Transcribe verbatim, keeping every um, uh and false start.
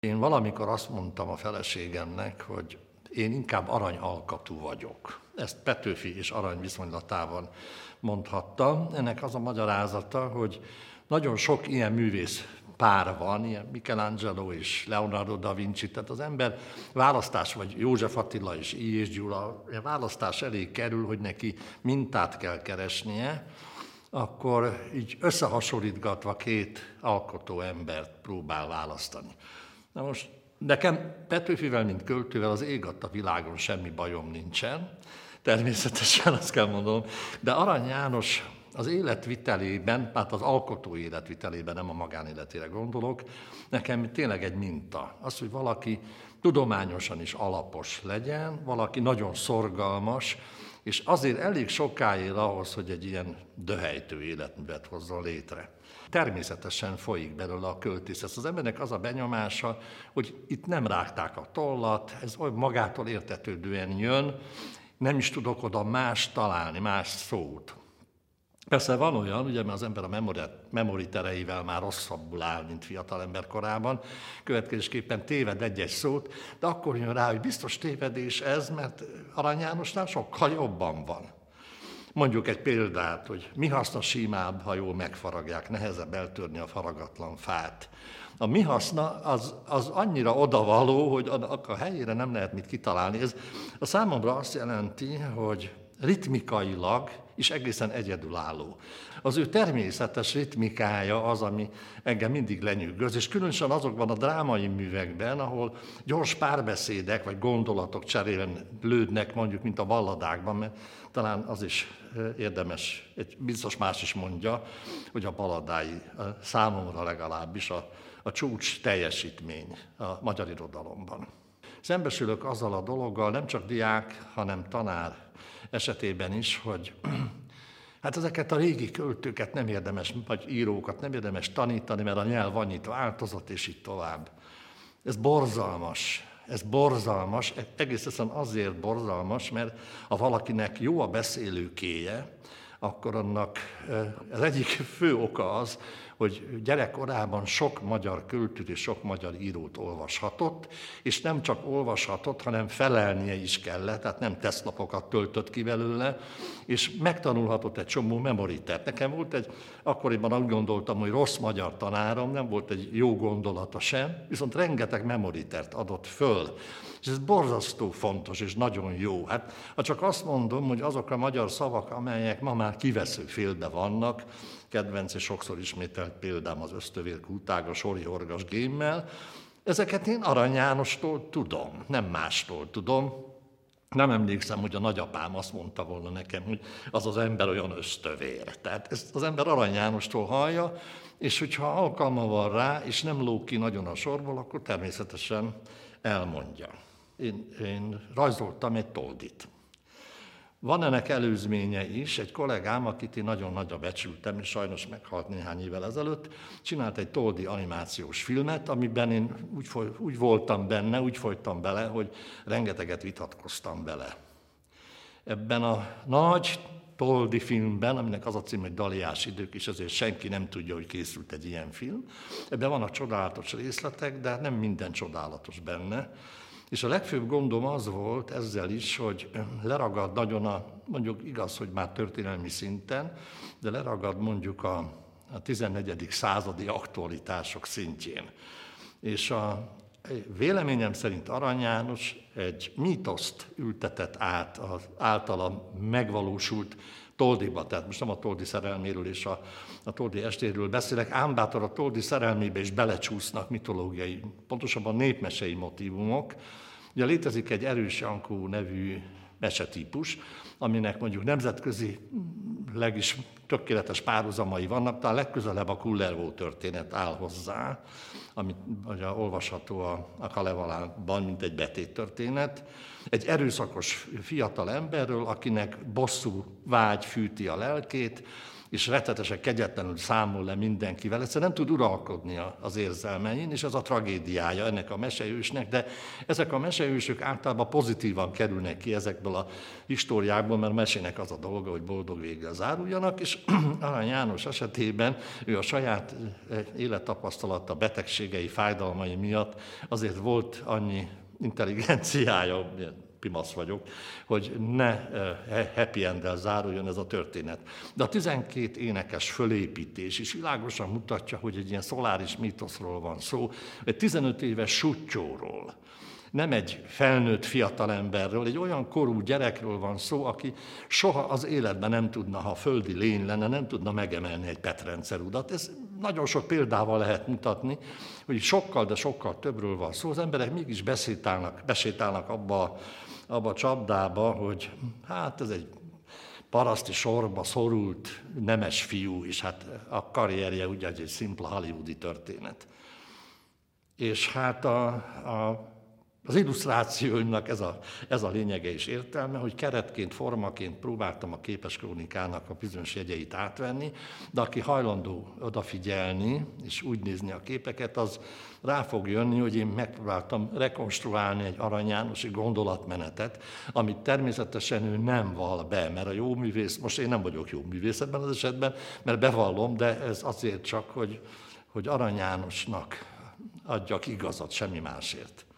Én valamikor azt mondtam a feleségemnek, hogy én inkább aranyalkatú vagyok. Ezt Petőfi és Arany viszonylatában mondhatta. Ennek az a magyarázata, hogy nagyon sok ilyen művész pár van, ilyen Michelangelo és Leonardo da Vinci, tehát az ember választás, vagy József Attila és Illyés Gyula, választás elé kerül, hogy neki mintát kell keresnie, akkor így összehasonlítgatva két alkotó embert próbál választani. Na most nekem Petőfivel, mint költővel az ég adta világon semmi bajom nincsen, természetesen azt kell mondanom, de Arany János az életvitelében, hát az alkotó életvitelében, nem a magánéletére gondolok, nekem tényleg egy minta. Az, hogy valaki tudományosan is alapos legyen, valaki nagyon szorgalmas, és azért elég sokáig ahhoz, hogy egy ilyen döhelytő életművet hozzon létre. Természetesen folyik belőle a költészet. Az embernek az a benyomása, hogy itt nem rágták a tollat, ez olyan magától értetődően jön, nem is tudok oda más találni, más szót. Persze van olyan, ugye, mert az ember a memoritereivel már rosszabbul áll, mint fiatalember korában, következésképpen téved egy-egy szót, de akkor jön rá, hogy biztos tévedés ez, mert Arany Jánosnál sokkal jobban van. Mondjuk egy példát, hogy mi haszna símább, ha jól megfaragják, nehezebb eltörni a faragatlan fát. A mi haszna az, az annyira odavaló, hogy a helyére nem lehet mit kitalálni. Ez a számomra azt jelenti, hogy ritmikailag is egészen egyedülálló. Az ő természetes ritmikája az, ami engem mindig lenyűgöz, és különösen azokban a drámai művekben, ahol gyors párbeszédek vagy gondolatok cserélődnek, mondjuk, mint a balladákban, mert talán az is érdemes, biztos más is mondja, hogy a balladái számomra legalábbis a, a csúcs teljesítmény a magyar irodalomban. Szembesülök azzal a dologgal, nem csak diák, hanem tanár esetében is, hogy hát ezeket a régi költőket nem érdemes, vagy írókat nem érdemes tanítani, mert a nyelv annyit változott, és így tovább. Ez borzalmas, ez borzalmas, egész egyszerűen azért borzalmas, mert ha valakinek jó a beszélőkéje, akkor annak az egyik fő oka az, hogy gyerekkorában sok magyar költőt és sok magyar írót olvashatott, és nem csak olvashatott, hanem felelnie is kellett, tehát nem tesztlapokat töltött ki belőle, és megtanulhatott egy csomó memoritert. Nekem volt egy, akkoriban úgy gondoltam, hogy rossz magyar tanárom, nem volt egy jó gondolata sem, viszont rengeteg memoritert adott föl. És ez borzasztó fontos, és nagyon jó. Hát, ha csak azt mondom, hogy azok a magyar szavak, amelyek ma már kivesző félbe vannak, kedvenc és sokszor ismételt példám az ösztövér kútág, a sori horgas gémmel, ezeket én Arany Jánostól tudom, nem mástól tudom. Nem emlékszem, hogy a nagyapám azt mondta volna nekem, hogy az az ember olyan ösztövér. Tehát ezt az ember Arany Jánostól hallja, és hogyha alkalma van rá, és nem lóg ki nagyon a sorból, akkor természetesen elmondja. Én, én rajzoltam egy toldit. Van ennek előzménye is, egy kollégám, akit én nagyon nagyra becsültem, és sajnos meghalt néhány évvel ezelőtt, csinált egy toldi animációs filmet, amiben én úgy, foly, úgy voltam benne, úgy folytam bele, hogy rengeteget vitatkoztam bele. Ebben a nagy toldi filmben, aminek az a cím, hogy Daliás idők, és ezért senki nem tudja, hogy készült egy ilyen film, ebben vannak csodálatos részletek, de nem minden csodálatos benne. És a legfőbb gondom az volt ezzel is, hogy leragad nagyon a, mondjuk igaz, hogy már történelmi szinten, de leragad mondjuk a, a tizennegyedik századi aktualitások szintjén. És a véleményem szerint Arany János egy mítoszt ültetett át az általa megvalósult toldiba, tehát most nem a toldi szerelméről és a, a toldi estéről beszélek, ám bátor a toldi szerelmébe is belecsúsznak mitológiai, pontosabban népmesei motívumok. Ugye létezik egy Erős Jankó nevű mesetípus, aminek mondjuk nemzetközileg is tökéletes párhuzamai vannak, talán legközelebb a Kullervó történet áll hozzá, amit ugye, olvasható a, a Kalevalában, mint egy betéttörténet. Egy erőszakos fiatal emberről, akinek bosszú vágy fűti a lelkét, és rettetesen kegyetlenül számol le mindenkivel, egyszerűen nem tud uralkodni az érzelmein, és ez a tragédiája ennek a meseősnek, de ezek a meseősök általában pozitívan kerülnek ki ezekből a históriákból, mert a mesének az a dolga, hogy boldog véggel záruljanak, és Arany János esetében ő a saját élettapasztalata, betegségei, fájdalmai miatt azért volt annyi intelligenciája, pimasz vagyok, hogy ne happy end-del záruljon ez a történet. De a tizenkét énekes fölépítés is világosan mutatja, hogy egy ilyen szoláris mítoszról van szó, egy tizenöt éves suttyóról, nem egy felnőtt fiatalemberről, egy olyan korú gyerekről van szó, aki soha az életben nem tudna, ha földi lény lenne, nem tudna megemelni egy petrendszerudat. Ez nagyon sok példával lehet mutatni, hogy sokkal, de sokkal többről van szó. Az emberek mégis besétálnak, besétálnak abba, abba a csapdába, hogy hát ez egy paraszti sorba szorult nemes fiú, és hát a karrierje ugye egy szimpla hollywoodi történet. És hát a, a Az illusztrációimnak ez a, ez a lényege és értelme, hogy keretként, formaként próbáltam a képeskrónikának a bizonyos jegyeit átvenni, de aki hajlandó odafigyelni és úgy nézni a képeket, az rá fog jönni, hogy én megpróbáltam rekonstruálni egy Arany Jánosi gondolatmenetet, amit természetesen ő nem val be, mert a jó művész, most én nem vagyok jó művész ebben az esetben, mert bevallom, de ez azért csak, hogy, hogy Arany Jánosnak adjak igazat, semmi másért.